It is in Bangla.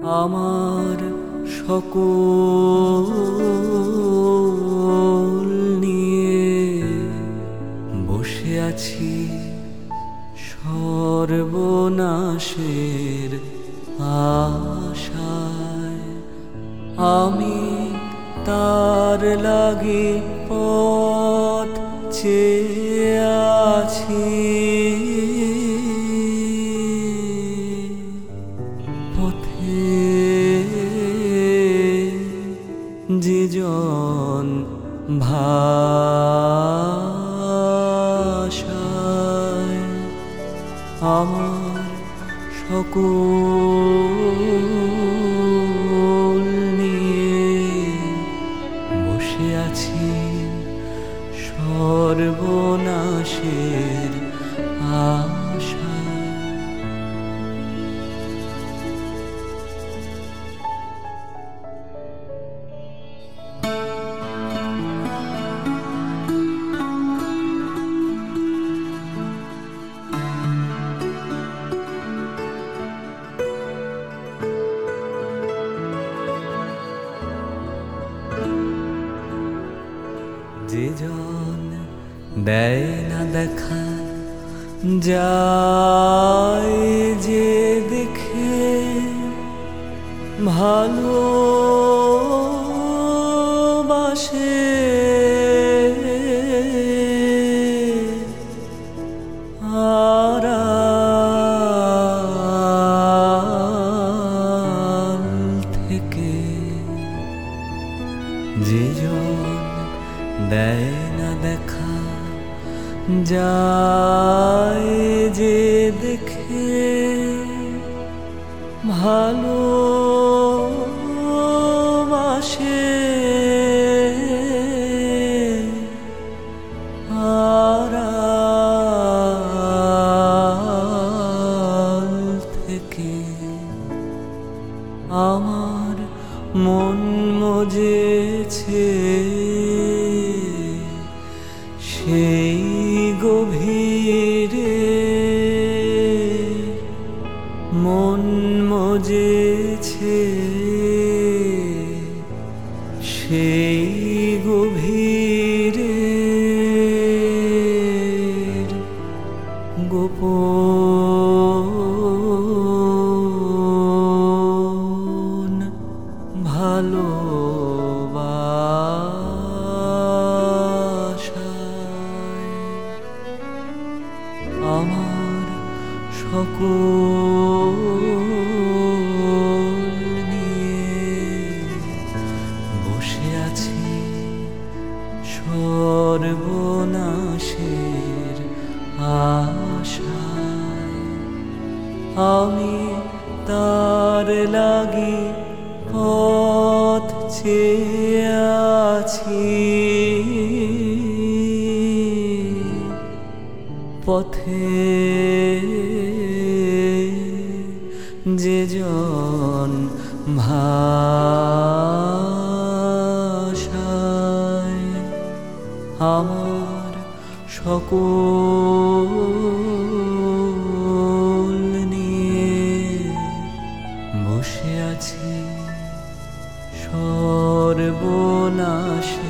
আমার সকল নিয়ে বসে আছি সর্বনাশের আশায়। আমি তার লাগি পথ চেয়ে আছি, পথে যেজন ভাষায় আমার সকল নিয়ে বসে আছি সর্বনাশের আশায়। যেজন দেয় না দেখা, যায় যে দেখে ভালোবাসে, আড়াল থেকে যেজন দেয় না দেখা, যায় যে দেখে ভালোবাসে, আড়াল থেকে আমার মন মজেছে সেই গভীরে, মন মজেছে সেই গভীরে গোপন ভালোবাসায় আমার সকল নিয়ে বসে আছি সর্বনাশের আশায়। আমি তার লাগি পথ চেয়ে আছি, পথে যেজন ভাষায় আমার সকল নিয়ে বসে আছি সর্বনাশ